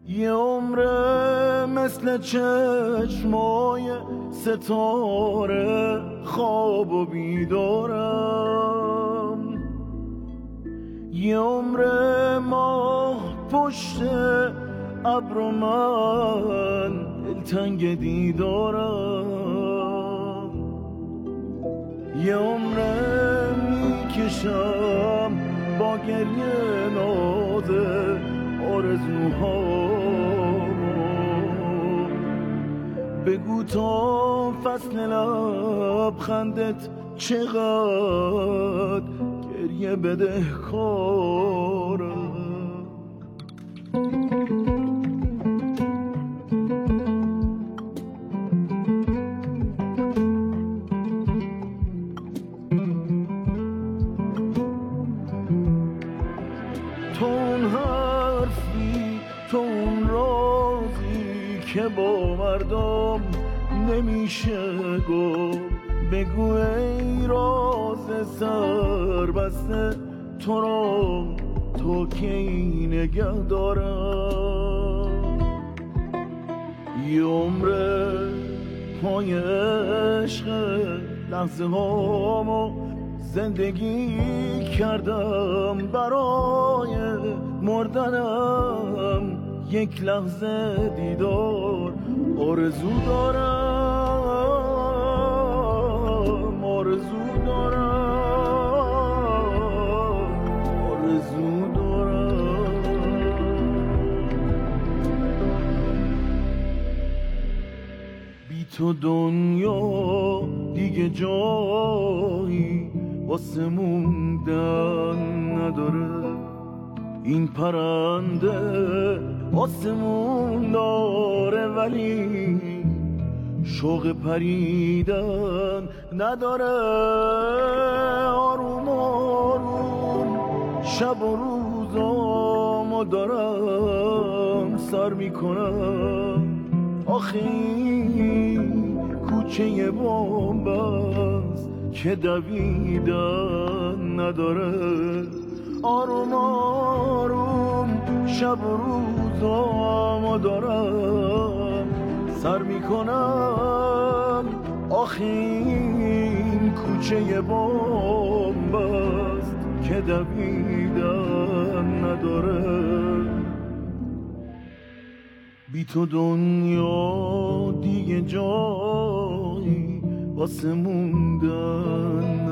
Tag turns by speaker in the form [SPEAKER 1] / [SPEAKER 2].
[SPEAKER 1] یه عمره مثل چشمای ستاره خواب و بیدارم، یه عمره ماه پشت ابر و من دلتنگ دیدارم، یه عمره میکشم با گریه ناز آرزوهامو. بگو تا فصل لبخندت چقدر گریه بدهکارم. تو اون حرفی، تو اون رازی که با مردم نمیشه گفت، بگو ای راز سر بسته تو را تو کی نگه دارم. یه عمره پای عشق لحظه هامو زندگی کردم، برای مردنم یک لحظه دیدار آرزو دارم، آرزو دارم، آرزو دارم. بی تو دنیا دیگه جایی واسه موندن نداره، این پرنده آسمون داره ولی شوق پریدن نداره. آروم آروم شب و روزامو دارم سر میکنم، آخه این کوچه بومبست که دویدن نداره. آروم آروم شب و روزامو دارم سر میکنم، آخه این کوچه بومبست که دویدن نداره. بی تو دنیا دیگه جایی واسه موندن